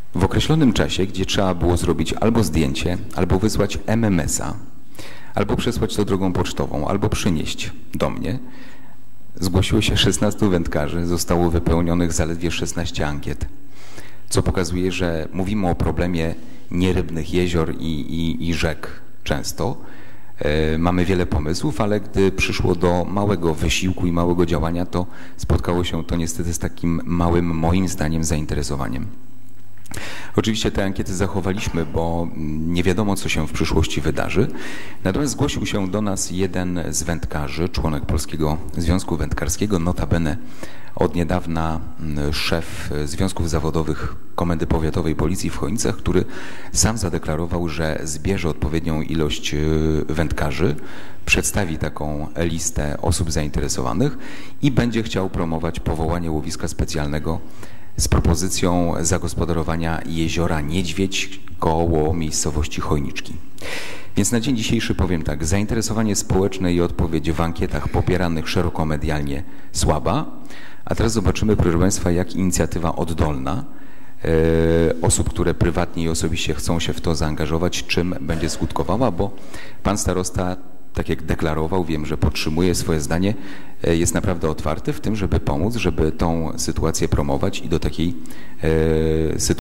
W określonym czasie, gdzie trzeba było zrobić albo zdjęcie, albo wysłać MMS-a, albo przesłać to drogą pocztową, albo przynieść do mnie, zgłosiło się 16 wędkarzy, zostało wypełnionych zaledwie 16 ankiet, co pokazuje, że mówimy o problemie nierybnych jezior i rzek często. Mamy wiele pomysłów, ale gdy przyszło do małego wysiłku i małego działania, to spotkało się to niestety z takim małym, moim zdaniem, zainteresowaniem. Oczywiście te ankiety zachowaliśmy, bo nie wiadomo, co się w przyszłości wydarzy. Natomiast zgłosił się do nas jeden z wędkarzy, członek Polskiego Związku Wędkarskiego, notabene od niedawna szef Związków Zawodowych Komendy Powiatowej Policji w Chojnicach, który sam zadeklarował, że zbierze odpowiednią ilość wędkarzy, przedstawi taką listę osób zainteresowanych i będzie chciał promować powołanie łowiska specjalnego z propozycją zagospodarowania jeziora Niedźwiedź koło miejscowości Chojniczki. Więc na dzień dzisiejszy powiem tak, zainteresowanie społeczne i odpowiedź w ankietach popieranych szeroko medialnie słaba, a teraz zobaczymy, proszę Państwa, jak inicjatywa oddolna osób, które prywatnie i osobiście chcą się w to zaangażować, czym będzie skutkowała, bo pan starosta, tak jak deklarował, wiem, że podtrzymuje swoje zdanie, jest naprawdę otwarty w tym, żeby pomóc, żeby tą sytuację promować i do takiej sytuacji